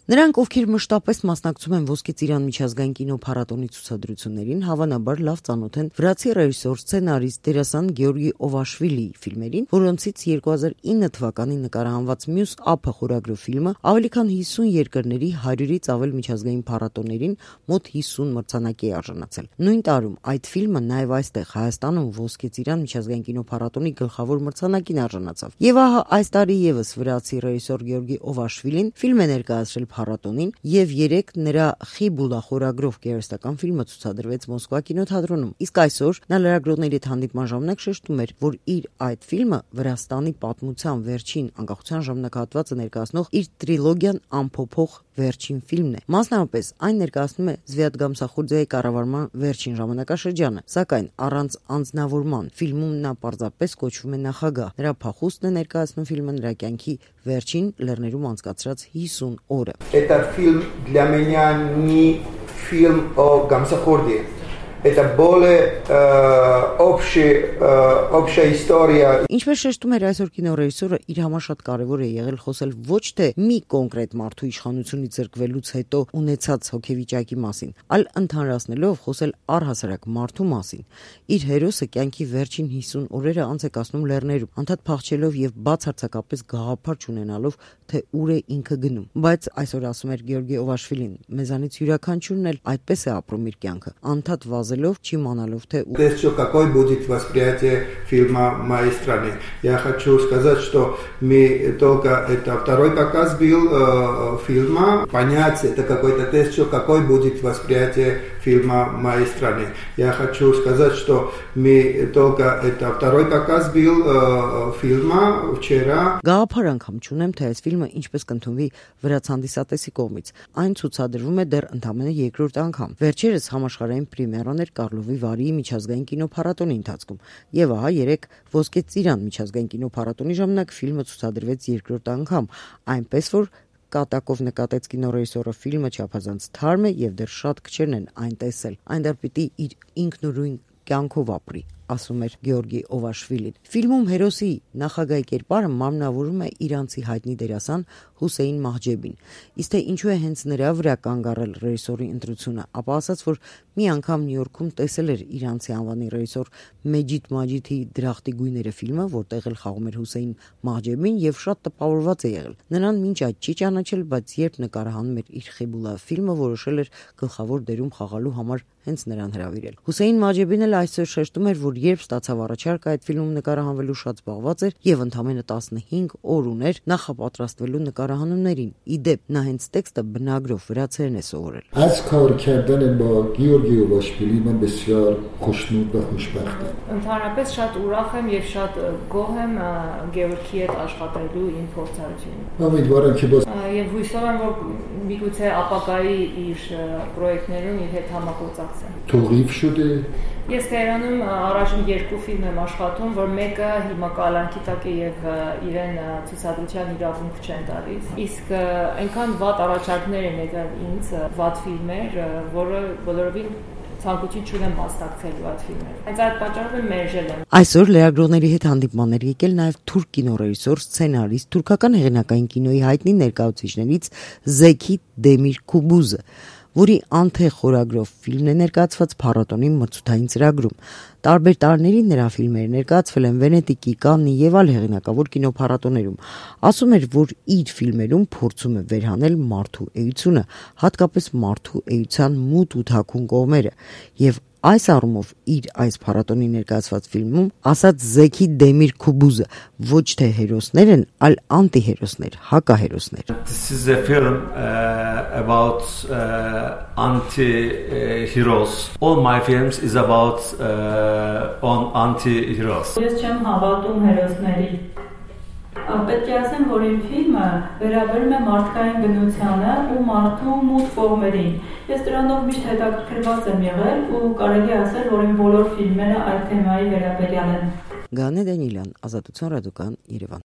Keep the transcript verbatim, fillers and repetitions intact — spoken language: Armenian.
Նրանք, ովքեր մշտապես մասնակցում են Ոսկե ծիրան միջազգային կինոփառատոնի ցուցադրություններին, հավանաբար լավ ծանոթ են վրացի ռեժիսոր, սցենարիստ, դերասան Գեորգի Օվաշվիլիի ֆիլմերին, որոնցից երկու հազար ինը թվականին նկարահանված Մյուս ափը խորագրով ֆիլմը ավելի քան հիսուն երկրների հարյուրից ավել միջազգային փառատոներին մոտ հիսուն մրցանակի է արժանացել։ Նույն տարում այդ ֆիլմը նաև այստեղ Հայաստանում Ոսկե ծիրան միջազգային կինոփառատոնի գլխավոր մրցանակին արժանացավ։ Եվ ահա այս տարի եւս վրացի ռեժիսոր Գեորգի Օվաշվիլին ֆիլմ է ներկայացրել փառատոնին եւ երեք նրա Խիբուլա խորագրով գեղարվեստական ֆիլմը ցուցադրվեց Մոսկվա կինոթատրոնում։ Իսկ այսօր նա լրագրողների հետ հանդիպման ժամանակ շեշտում էր, որ իր այդ ֆիլմը Վրաստանի պատմության վերջին անկախության ժամանակահատվածը ներկայացնող իր տրիլոգիան ամփոփող վերջին ֆիլմն է։ Մասնավորապես այն ներկայացնում է Զվիատ Գամսախուրդիայի կառավարման վերջին ժամանակաշրջանը, սակայն առանց անձնավորման ֆիլմում նա պարզապես կոչվում է նախագահ։ Նրա փախուստն է ներկայացնում фільмը նրա կյանքի վերջին լեռներում անցկացրած հիսուն օրը։ Этот фильм для меня не фильм о Гамсахурдии. Это более э, общий, э, общая история. Ինչպես շեշտում էր այսօր կինոռեժիսորը, իր համար շատ կարևոր է եղել խոսել ոչ թե մի կոնկրետ մարդու իշխանությունից զրկվելուց հետո ունեցած հոգեվիճակի մասին, այլ ընդհանրացնելով խոսել առհասարակ մարդու մասին։ Իր հերոսը կյանքի վերջին հիսուն օրերը անց է կացնում լեռներում, անդադ փախչելով եւ բացարձակապես գաղափար չունենալով, թե ուր է ինքը գնում։ Բայց այսօր ասում էր Գեորգի Օվաշվիլին, մեզանից յուրաքանչյուրն էլ այդպես է ապրում իր կյանքը, անդադ վազելով, չիմանալով թե уր։ Что какое будет восприятие фильма моей страны. Я хочу сказать, что мы только это второй показ был э, фильма, понять это какой-то тест, что какой будет восприятие фильма моей страны. Я хочу сказать, что мы только это второй показ был э, фильма вчера. Գաղափար անգամ չունեմ, թե այս ֆիլմը ինչպես կընդունվի վրաց հանդիսատեսի կողմից։ Այն ցուցադրվում է դեռ ընդամենը երկրորդ անգամ։ Վերջերս համաշխարհային պրեմիերան էր Կարլովի Վարիի միջազգային կինոփառատոնի ընթացքում։ Եվ ահա երեք Ոսկե ծիրան միջազգային կինոփառատոնի ժամանակ ֆիլմը ցուցադրվեց երկրորդ անգամ, այնպես որ կատակով նկատեց կինոռեժիսորը ֆիլմը չափազանց թարմ է եւ դեռ շատ քչերն են այն տեսել։ Այն դեռ պիտի իր ինքնուրույն կյանքով ապրի, ասում էր Գեորգի Օվաշվիլին։ Ֆիլմում հերոսի նախագահի կերպարը մարմնավորում է իրանցի հայտնի դերասան Հուսեյն Մահջեբին։ Իսկ թե ինչու է հենց նրա վրա կանգ առել ռեժիսորի ընտրությունը, ապա ասաց, որ մի անգամ Նյու Յորքում տեսել էր իրանցի անվանի ռեժիսոր Մեջիդ Մաջիդի Դրախտի գույները ֆիլմը, որտեղ էլ խաղում էր Հուսեյն Մահջեբին եւ շատ տպավորված է եղել։ Նրան մինչ այդ չի ճանաչել, բայց երբ նկարահանում էր իր Խիբուլա ֆիլմը, որոշել էր գլխավոր դերում խաղալու համար հենց նրան հրավիրել։ Հուսեյն Մաջեբին էլ այսօր շեշտում էր, որ երբ ստացավ առաջարկը այդ ֆիլմում նկարահանվելու շատ զբաղված էր եւ ընդամենը տասնհինգ օր ուներ նախապատրաստվելու նկարահանումներին։ Իդեպ նա հենց տեքստը բնագրով վրացերեն է սովորել։ از کار کردن با گیورگی اوواشویلی من بسیار خوشنود و خوشبخت եմ։ Ընդհանրապես շատ ուրախ եմ եւ շատ գոհ եմ Գեորգի հետ աշխատելու իմ փորձառությունում։ امیدوارم که با Եվ հույսով եմ, որ միգուցե ապագայի իր պրոյեկտներում իր հետ համագործակցեմ։ توقیف شده Ես Թեհրանում առաջին երկու ֆիլմ եմ աշխատում, որ մեկը հիմա կալանքի տակ է եւ իրեն ցուցադրության իրավունք չեն տալիս։ Իսկ այնքան վատ առաջարկներ են եկել ինձ, վատ ֆիլմեր, որը բոլորովին ցանկություն չունեմ մասնակցելու այդ ֆիլմերին։ Բայց այդ պատճառով մերժել եմ։ Այսօր լրագրողների հետ հանդիպմաններ եկել նաև թուրք կինոռեժիսոր, սցենարիստ, թուրքական հեղինակային կինոյի հայտնի ներկայացուցիչներից Զեքի Դեմիր Քուբուզը, որի անթեղ խորագրով ֆիլմն է ներկայացված փառատոնի մրցութային ծրագրում։ Տարբեր տարիների նրա ֆիլմերը ներկայացվել են Վենետիկի, Կաննի եւ այլ հեղինակավոր կինոփառատոներում։ Ասում էր, որ իր ֆիլմերում փորձում է վերհանել մարդու էությունը, հատկապես մարդու էության մութ ու թաքուն կողմերը, եւ այս առումով իր այս փառատոնի ներկայացված ֆիլմում ասած Զեքի Դեմիր Քուբուզը ոչ թե հերոսներ են, այլ անտիհերոսներ, հակահերոսներ։ This is a film uh, about uh, anti-heroes. All my films is about uh, on anti-heroes. Ես չեմ հավատում հերոսների։ Պետք է ասեմ, որ իմ ֆիլմը վերաբերում է մարդկային բնությանը ու մարդու մութ կողմերին։ Ես դրանով միշտ հետաքրքրված եմ եղել ու կարելի է ասել, որ իմ բոլոր ֆիլմերը այդ թեմայի վերաբերյալ են։ Գանե Դանիելյան, Ազատություն ռադիոկան, Երևան։